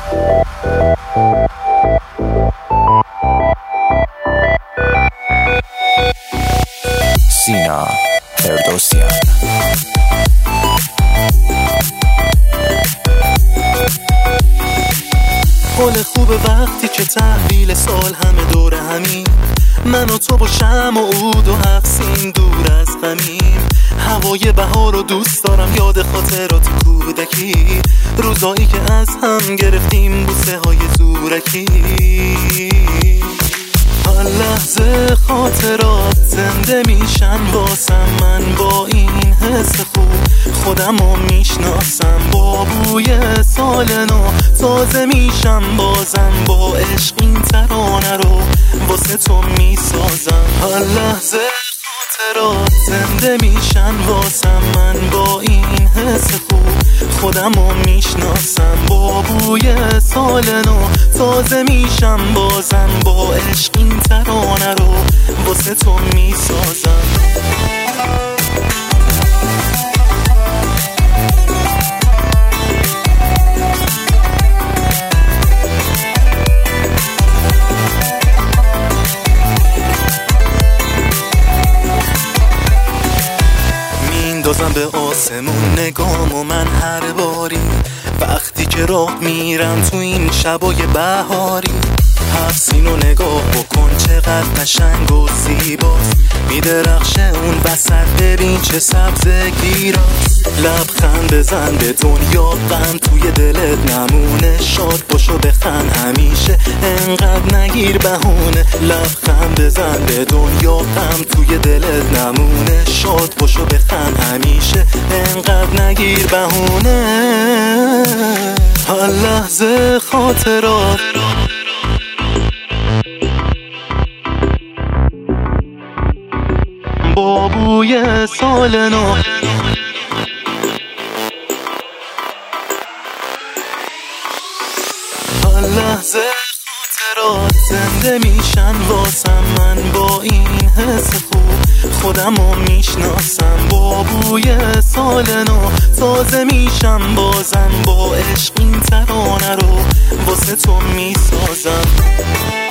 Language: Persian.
سینا فردوسیان. حال خوبه وقتی که تحویل سال همه دور همین، من و تو با شمع و عود و هفت سین دور از غمیم. هوای بهار رو دوست دارم، یاد خاطرات کودکی، روزایی که از هم گرفتیم بوسه های زورکی. هر لحظه خاطرات زنده میشن واسم، من با این حس خوب خودم رو میشناسم. با بوی سال نو تازه میشم بازم، با عشق این ترانه رو واسه تو میسازم. هر لحظه خاطرات زنده میشن واسم، من با این حس خوب خودم رو میشناسم. با بوی سال نو تازه میشم بازم، با عشق این ترانه رو واسه تو میسازم. میندازم به آسمون نگام و من هر باری، وقتی که راه میرم تو این شبای بهاری. هفت سینو نگاه بکن چقدر قشنگ و زیباست، میدرخشه اون وسط ببین چه سبزگیراست. لبخند بزن به دنیا غم توی دلت نمونه، شاد باشو بخند همیشه انقدر نگیر بهونه. لبخند بزن به دنیا غم توی دلت نمونه، شاد باشو بخند همیشه انقدر نگیر بهونه. هر لحظه خاطرات با بوی سال نو، هر لحظه خاطرات زنده میشن واسم، من با این حس خوب خودم رو میشناسم. با بوی سال نو تازه میشم بازم، با عشق این ترانه رو واسه تو میسازم.